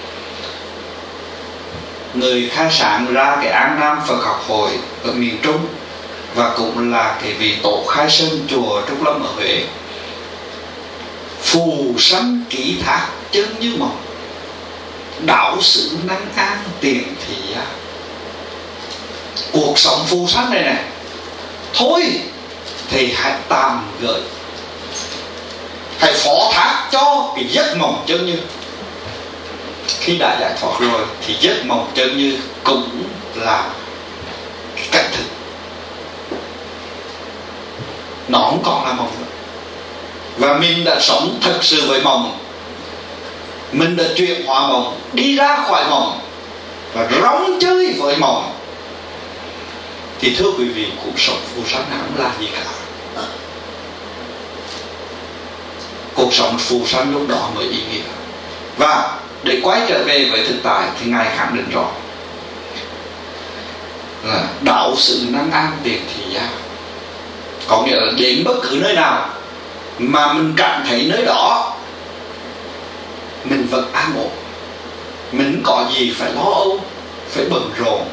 người khai sáng ra cái An Nam Phật học hội ở miền Trung, và cũng là cái vị tổ khai sơn chùa Trúc Lâm ở Huế. Phù sanh ký thác chân như mộng, đảo sự năng an tiền thị giá. Cuộc sống phù sanh này này, thôi thì hãy tạm gửi, hãy phó thác cho cái giấc mộng chân như. Khi đã giải thoát rồi thì giấc mộng chân như cũng là cái cảnh thực, nó không còn là mộng nữa. Và mình đã sống thật sự với mộng, mình đã chuyển hóa mộng, đi ra khỏi mộng và rong chơi với mộng, thì thưa quý vị, cuộc sống phù sanh không là gì cả. Cuộc sống phù sanh lúc đó mới ý nghĩa. Và để quay trở về với thực tại thì Ngài khẳng định rõ là đạo sự năng an tiền thị gia. Có nghĩa là đến bất cứ nơi nào mà mình cảm thấy nơi đó mình vẫn an ổn, mình có gì phải lo âu, phải bận rộn,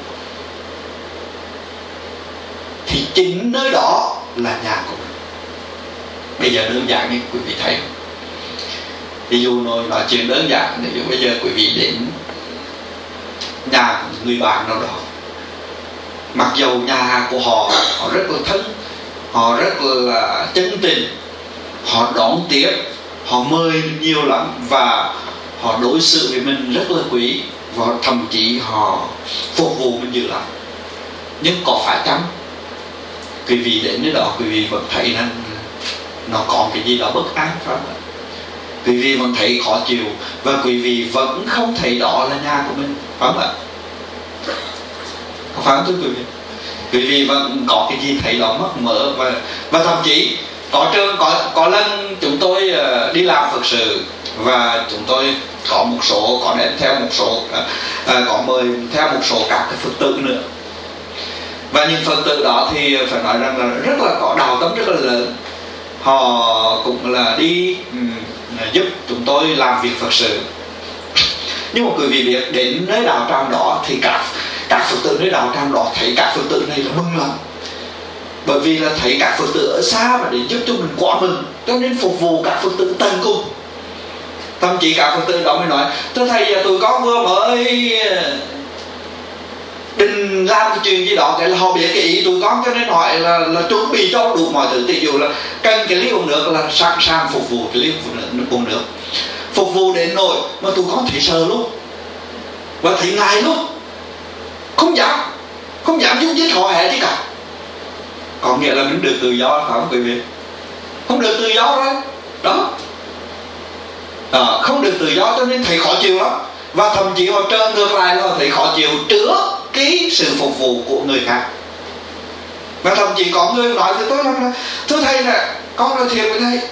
thì chính nơi đó là nhà của mình. Bây giờ đơn giản như quý vị thấy, ví dụ nói, nói chuyện đơn giản, ví dụ bây giờ quý vị đến nhà của người bạn nào đó, mặc dầu nhà của họ họ rất là thân, họ rất là chân tình, họ đón tiếp, họ mời mình nhiều lắm, và họ đối xử với mình rất là quý, và thậm chí họ phục vụ mình dữ lắm. Nhưng có phải chăng quý vị đến nơi đó quý vị vẫn thấy rằng nó có cái gì đó bất an, phải không ạ? Quý vị vẫn thấy khó chịu, và quý vị vẫn không thấy đó là nhà của mình, phải không ạ? Không phải không thưa quý vị? Quý vị vẫn có cái gì thấy đó mất mỡ, và và thậm chí có trường có có lần chúng tôi uh, đi làm Phật sự, và chúng tôi có một số có đem theo một số uh, uh, có mời theo một số các cái Phật tử nữa, và những Phật tử đó thì phải nói rằng là rất là có đạo tâm rất là lớn. Họ cũng là đi um, giúp chúng tôi làm việc Phật sự. Nhưng mà quý vị biết đến nơi đạo tràng đó thì các các Phật tử nơi đạo tràng đó thấy các Phật tử này là mừng lắm, bởi vì là thấy các Phật tử ở xa và để giúp cho mình quá mừng, cho nên phục vụ các Phật tử tận cùng. Thậm chí các Phật tử đó mới nói: thưa thầy, tụi con vừa mới định làm cái chuyện gì đó, cái là họ biết cái ý tụi con, cho nên hỏi là, là chuẩn bị cho đủ mọi thứ. Ví dụ là cần cái ly uống nước là sẵn sàng phục vụ cái ly uống nước, phục vụ đến nỗi mà tụi con thấy sợ luôn, và thấy ngại luôn, không dám không dám giúp với họ hẹ chứ cả. Có nghĩa là mình được tự do, phải không quý vị? Không được tự do rồi đó, à, không được tự do cho nên thấy khó chịu lắm, và thậm chí họ trơn ngược lại là thấy khó chịu trước cái sự phục vụ của người khác. Và thậm chí có người nói với tôi rằng là thưa thầy là con nói thiệt với thầy,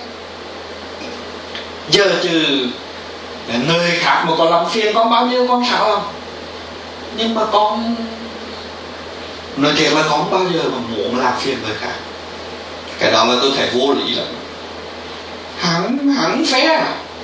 giờ trừ người khác mà có làm phiền con bao nhiêu con sao không, nhưng mà con nói thiệt là con bao giờ mà muốn làm phiền người khác. Cái đó là tôi thấy vô lý lắm. Hắn hắn phé.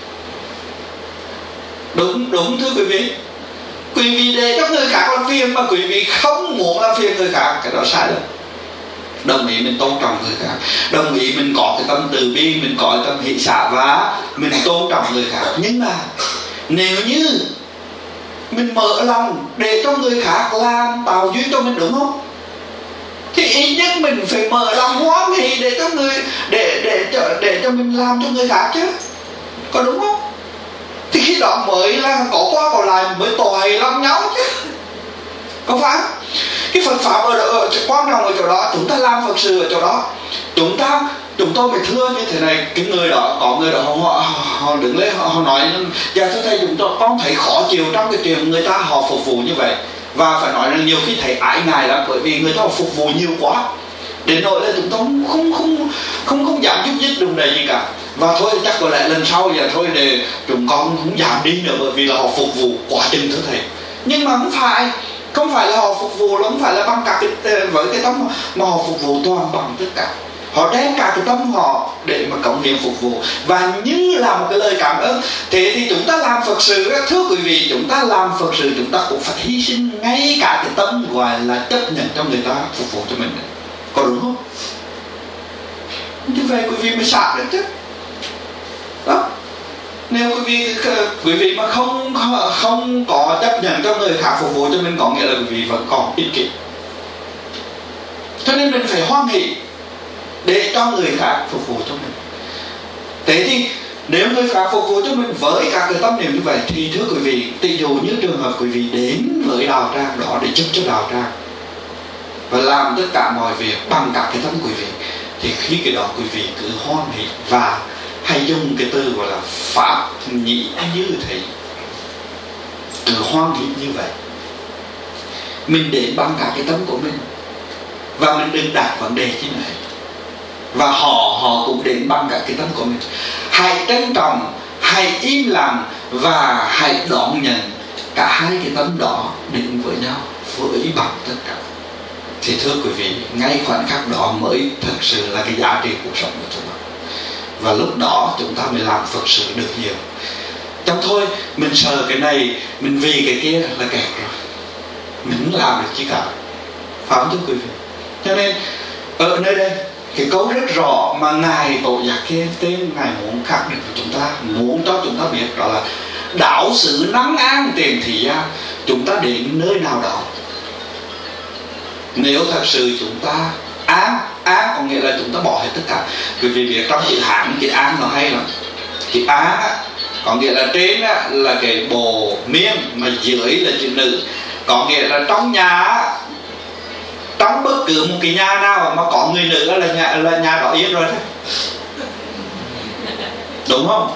Đúng đúng thưa quý vị, quý vị để cho người khác làm phiền mà quý vị không muốn làm phiền người khác, cái đó sai rồi. Đồng ý mình tôn trọng người khác, đồng ý mình có cái tâm từ bi, mình có cái tâm hỷ xả và mình tôn trọng người khác. Nhưng mà nếu như mình mở lòng để cho người khác làm tạo duyên cho mình, đúng không, thì ít nhất mình phải mở lòng hoan hỷ để cho người để để cho để cho mình làm cho người khác chứ, có đúng không? Thì khi đó mới là có qua có lại, mới tồi lòng nhau chứ, có phải? Cái Phật pháp ở, ở quan trọng ở chỗ đó, chúng ta làm Phật sự ở chỗ đó, chúng ta chúng tôi phải thưa như thế này. Cái người đó, có người đó họ, họ đứng lên họ, họ nói dạ thưa thầy, chúng tôi con thấy khó chịu trong cái chuyện người ta họ phục vụ như vậy, và phải nói rằng nhiều khi thầy ái ngại lắm, bởi vì người ta phục vụ nhiều quá đến nỗi là chúng tôi không không không không, không dám giúp dích đùng đầy gì cả. Và thôi chắc có lẽ lần sau giờ thôi để chúng con không dám đi nữa, bởi vì là họ phục vụ quá chừng thưa thầy. Nhưng mà không phải không phải là họ phục vụ là không phải là bằng cả cái với cái tâm mà họ phục vụ toàn bằng tất cả, họ đem cả cái tâm họ để mà cống hiến phục vụ, và như là một cái lời cảm ơn. Thế thì chúng ta làm Phật sự, thưa quý vị, chúng ta làm Phật sự chúng ta cũng phải hy sinh ngay cả cái tâm gọi là chấp nhận cho người ta phục vụ cho mình, có đúng không? Như vậy quý vị mới sạc được chứ. Đó, nếu quý vị quý vị mà không không có chấp nhận cho người khác phục vụ cho mình, có nghĩa là quý vị vẫn còn ích kỷ. Cho nên mình phải hoan hỷ để cho người khác phục vụ cho mình. Thế thì nếu người khác phục vụ cho mình với các cái tâm niệm như vậy, thì thưa quý vị, tỷ dụ như trường hợp quý vị đến với đạo tràng đó để giúp cho đạo tràng và làm tất cả mọi việc bằng cả cái tâm quý vị, thì khi cái đó quý vị cứ hoan hỷ, và hay dùng cái từ gọi là pháp nhĩ như thế, cứ hoan hỷ như vậy. Mình đến bằng cả cái tâm của mình, và mình đừng đặt vấn đề chứ này, và họ họ cũng đến bằng cả cái tâm của mình. Hãy trân trọng, hãy im lặng và hãy đón nhận cả hai cái tâm đó đến với nhau với bằng tất cả. Thì thưa quý vị, ngay khoảnh khắc đó mới thật sự là cái giá trị cuộc sống của chúng ta, và lúc đó chúng ta mới làm Phật sự được nhiều. Chẳng thôi mình sợ cái này, mình vì cái kia là kẹt rồi, mình không làm được chi cả, phải không thưa quý vị? Cho nên ở nơi đây cái câu rất rõ mà Ngài Tổ Giác kia tên Ngài muốn khẳng định với chúng ta, muốn cho chúng ta biết đó là đạo xứ nắng an tiền thị gia. Chúng ta đến nơi nào đó, nếu thật sự chúng ta an, an có nghĩa là chúng ta bỏ hết tất cả. Quý vị biết trong chữ Hán chữ an nó hay lắm. Chữ an có nghĩa là trên là cái bộ miên, mà dưới là chữ nữ, có nghĩa là trong nhà, trong bất cứ một cái nhà nào mà có người nữ là nhà, là nhà đó yên rồi đấy, đúng không?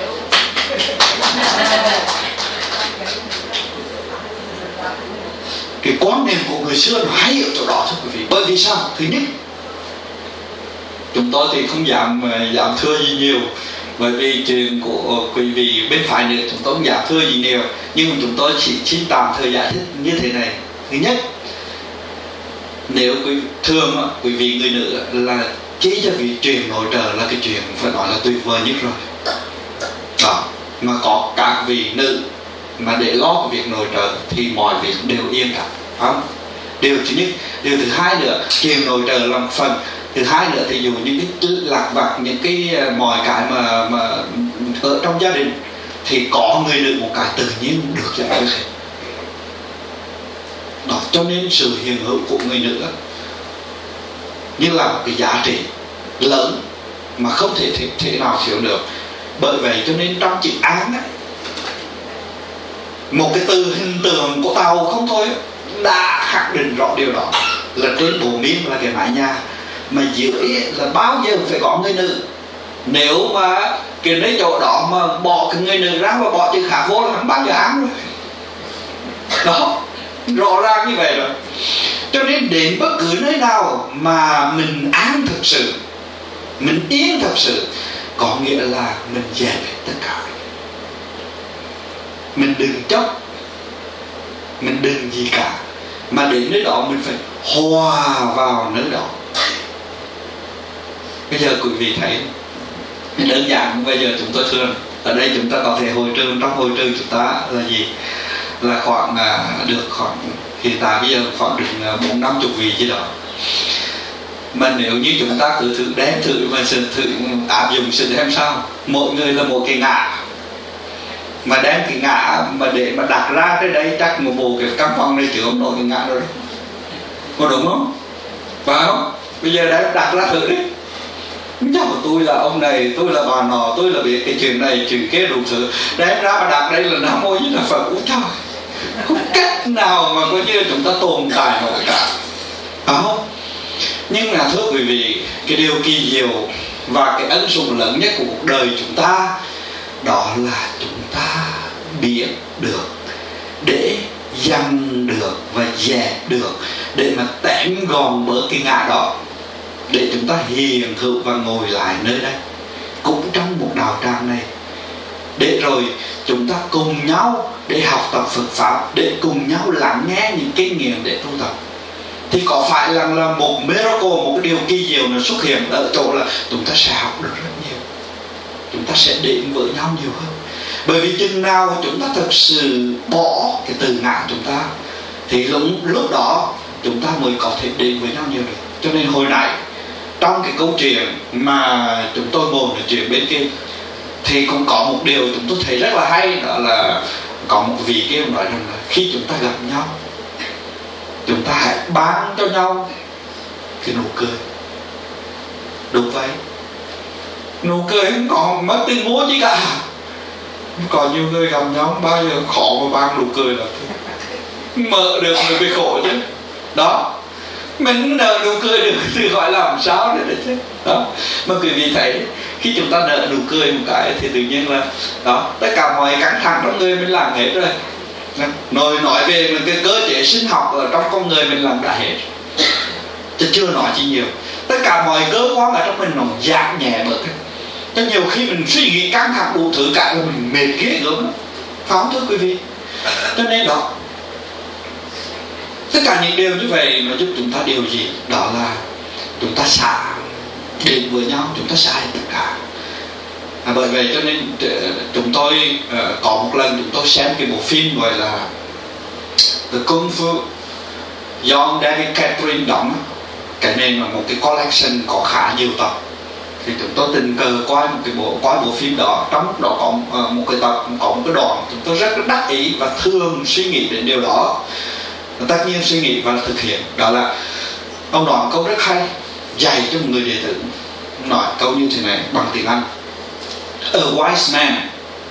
Cái quan niệm của người xưa nó hay ở chỗ đó thưa quý vị. Bởi vì sao? Thứ nhất, chúng tôi thì không dám dám thưa gì nhiều, bởi vì chuyện của quý vị bên phải nữa chúng tôi không dám thưa gì nhiều, nhưng mà chúng tôi chỉ xin tạm thời giải thích như thế này. Thứ nhất, nếu quý thường quý vị người nữ là chỉ cho việc truyền nội trợ là cái chuyện phải nói là tuyệt vời nhất rồi đó, mà có các vị nữ mà để lo cái việc nội trợ thì mọi việc đều yên cả, không? Điều thứ nhất. Điều thứ hai nữa, truyền nội trợ là một phần. Thứ hai nữa thì dù những cái lạc vặt, những cái mọi cái mà mà ở trong gia đình thì có người nữ một cái tự nhiên được giải quyết đó. Cho nên sự hiện hữu của người nữ như là một cái giá trị lớn mà không thể thể, thể nào thiếu được. Bởi vậy cho nên trong chữ án ấy, một cái từ hình tượng của tàu không thôi đã khẳng định rõ điều đó, là trên bộ miên là cái mái nhà, mà dưới là bao giờ phải có người nữ. Nếu mà cái đấy chỗ đó mà bỏ cái người nữ ra và bỏ chữ khác vô là không bao giờ án rồi đó, rõ ràng như vậy rồi. Cho nên đến bất cứ nơi nào mà mình an thực sự, mình yên thật sự, có nghĩa là mình dẹp hết tất cả. Mình đừng chấp, mình đừng gì cả, mà đến nơi đó mình phải hòa vào nơi đó. Bây giờ quý vị thấy đơn giản, bây giờ chúng tôi thường ở đây chúng ta có thể hội trường, trong hội trường chúng ta là gì, là khoảng được khoảng hiện tại bây giờ khoảng được bốn năm chục vị gì đó. Mà nếu như chúng ta cứ thử đem thử mà sự thử áp dụng sự đem sao, mỗi người là một cái ngã, mà đem cái ngã mà để mà đặt ra tới đây chắc một bộ cái căn phòng này chứa không nổi cái ngã đâu đấy, có đúng không? Phải không? Bây giờ đem đặt ra thử đi. Chắc của tôi là ông này, tôi là bà nọ, tôi là biết cái chuyện này chuyện kia đủ thứ, đem ra mà đặt đây là Nam Mô Như Là Phật. Úi trời, không cách nào mà coi như chúng ta tồn tại nổi cả, phải không? Nhưng là thưa quý vị, cái điều kỳ diệu và cái ân sủng lớn nhất của cuộc đời chúng ta, đó là chúng ta biết được để dằn được và dẹp được, để mà tém gòn bớt cái ngã đó, để chúng ta hiện hữu và ngồi lại nơi đây, cũng trong một đạo tràng này, để rồi chúng ta cùng nhau để học tập Phật Pháp, để cùng nhau lắng nghe những kinh nghiệm để tu tập. Thì có phải là, là một miracle, một cái điều kỳ diệu nó xuất hiện ở chỗ là chúng ta sẽ học được rất nhiều, chúng ta sẽ đến với nhau nhiều hơn. Bởi vì chừng nào chúng ta thực sự bỏ cái từ ngã chúng ta, thì lúc, lúc đó chúng ta mới có thể đến với nhau nhiều được. Cho nên hồi nãy trong cái câu chuyện mà chúng tôi ngồi nói chuyện bên kia, thì cũng có một điều chúng tôi thấy rất là hay, đó là có một vị kia nói rằng là khi chúng ta gặp nhau, chúng ta hãy ban cho nhau cái nụ cười. Đúng vậy, nụ cười không còn mất tiền mua gì cả. Còn nhiều người gặp nhau bao giờ khó mà ban nụ cười là mở được người bị khổ chứ. Đó, mình nở nụ cười được thì gọi làm sao để chứ. Đó, mà quý vị thấy khi chúng ta nở nụ cười một cái thì tự nhiên là đó, tất cả mọi căng thẳng trong người mình làm hết rồi. Nói nói về một cái cơ chế sinh học ở trong con người mình làm đã hết, chứ chưa nói chi nhiều. Tất cả mọi cơ quan ở trong mình nó giảm nhẹ bớt. Cho nhiều khi mình suy nghĩ căng thẳng đủ thứ cả là mình mệt ghê gớm lắm, phải không thưa quý vị? Cho nên đó, tất cả những điều như vậy nó giúp chúng ta điều gì? Đó là chúng ta xả đến với nhau, chúng ta xả tất cả. À, bởi vậy cho nên chúng tôi uh, có một lần chúng tôi xem cái bộ phim gọi là The Kung Fu do ông David Catherine đóng. Cái này là một cái collection có khá nhiều tập, thì chúng tôi tình cờ coi một cái bộ coi bộ phim đó. Trong đó có uh, một cái tập, có một cái đoạn chúng tôi rất đắc ý và thường suy nghĩ đến điều đó. Tất nhiên suy nghĩ và thực hiện. Đó là ông nói một câu rất hay dạy cho một người đệ tử. Nói câu như thế này bằng tiếng Anh: A wise man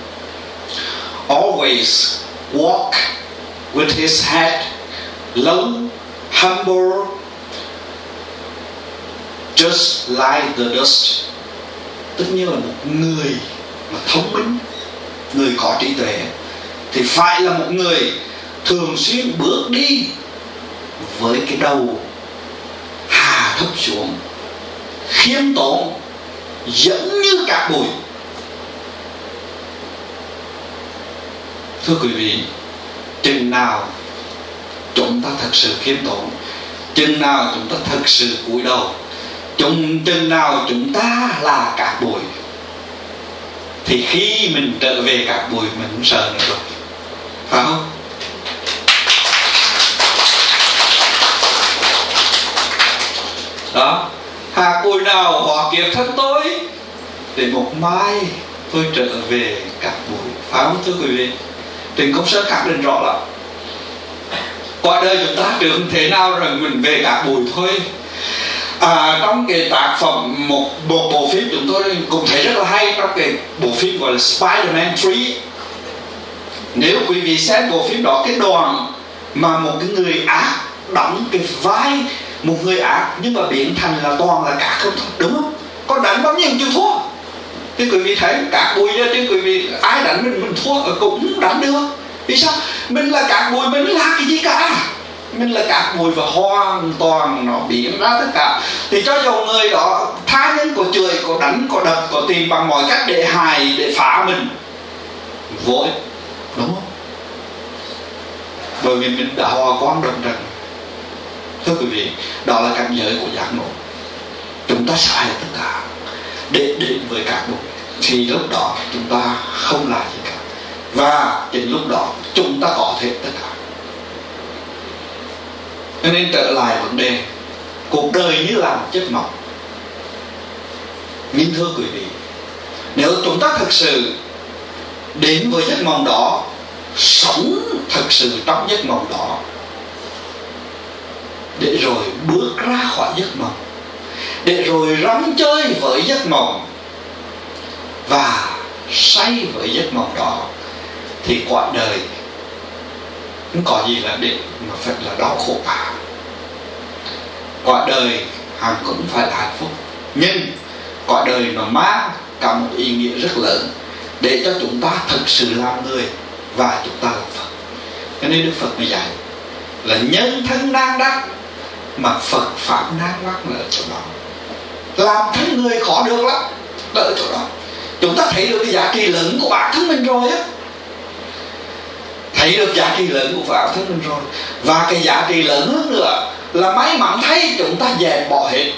always walk with his head low, humble, just like the dust. Tất nhiên là một người mà thông minh, người có trí tuệ, thì phải là một người thường xuyên bước đi với cái đầu hạ thấp xuống, khiêm tốn, giống như cát bụi. Thưa quý vị, chừng nào chúng ta thật sự khiêm tốn, chừng nào chúng ta thật sự cúi đầu, chừng, chừng nào chúng ta là cát bụi, thì khi mình trở về cát bụi mình không sợ nữa rồi, phải không? Đó, hạt bụi nào hóa kiếp thân tôi, để một mai tôi trở về cát bụi, phải không thưa quý vị? Trịnh Công Sơn khẳng định rõ lắm, qua đời chúng ta được thế nào rồi mình về cát bụi thôi. À, trong cái tác phẩm một, một bộ phim chúng tôi cũng thấy rất là hay, trong cái bộ phim gọi là Spider-Man ba. Nếu quý vị xem bộ phim đó, cái đoạn mà một cái người ác đóng cái vai một người ác nhưng mà biến thành là toàn là cát không thôi, đúng không? Còn đánh bao nhiêu chưa thua. Thì quý vị thấy cát bụi chứ quý vị ai đánh mình mình thua cũng đánh được. Vì sao? Mình là cát bụi, mình là cái gì cả. mình là cát bụi và hoàn toàn nó biến ra tất cả. Thì cho dù người đó tha nhân có chửi, có đánh, có đập, có tìm bằng mọi cách để hại, để phá mình, vô ích, đúng không? Bởi vì mình đã hòa quan đồng rằng, thưa quý vị, đó là cảnh giới của giác ngộ. Chúng ta xài tất cả để đến với cát bụi, thì lúc đó chúng ta không là gì cả. Và đến lúc đó chúng ta có thể tất cả. Cho nên trở lại vấn đề, cuộc đời như là một giấc mộng. Nhưng thưa quý vị, nếu chúng ta thực sự đến với giấc mộng đó, sống thực sự trong giấc mộng đó, để rồi bước ra khỏi giấc mộng, để rồi rong chơi với giấc mộng và say với giấc mộng đó, thì quả đời không có gì là để mà phải là đau khổ cả. Quả đời hẳn cũng phải là hạnh phúc, nhưng quả đời nó mang cả một ý nghĩa rất lớn để cho chúng ta thực sự làm người và chúng ta làm Phật. Cho nên Đức Phật mới dạy là nhân thân nan đắc mà Phật pháp nan quắc là ở chỗ đó. Làm thân người khó được lắm, là ở chỗ đó. Chúng ta thấy được cái giá trị lớn của bản thân mình rồi á, thấy được giá trị lớn của bản thân mình rồi. Và cái giá trị lớn hơn nữa là may mắn thay chúng ta dẹp bỏ hết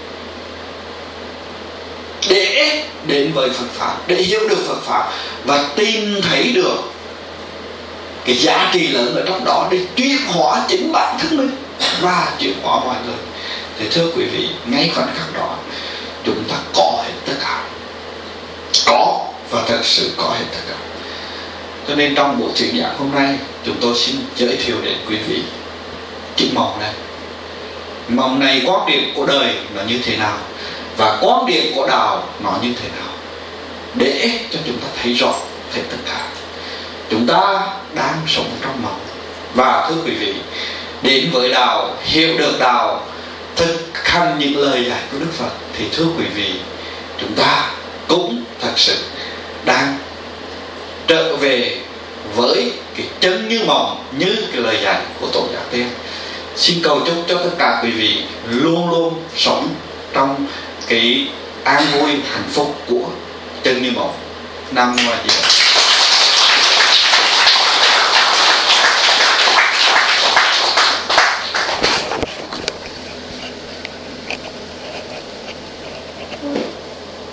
để đến với Phật pháp, để hiểu được Phật pháp và tìm thấy được cái giá trị lớn ở trong đó để chuyển hóa chính bản thân mình và chuyển hóa mọi người. Thì thưa quý vị, ngay khoảnh khắc đó chúng ta có hết tất cả, có và thật sự có hết tất cả. Cho nên trong buổi trình giảng hôm nay, chúng tôi xin giới thiệu đến quý vị cái mộng này. Mộng này quan điểm của đời nó như thế nào, và quan điểm của đạo nó như thế nào, để cho chúng ta thấy rõ hết tất cả. Chúng ta đang sống trong mộng. Và thưa quý vị, đến với đạo, hiểu được đạo, thực hành những lời dạy của Đức Phật, thì thưa quý vị, chúng ta cũng thật sự đang trở về với cái chân như mộng, như cái lời dạy của Tổ Giác Tiên. Xin cầu chúc cho tất cả quý vị luôn luôn sống trong cái an vui hạnh phúc của chân như mộng. Nam Mô A Di Đà.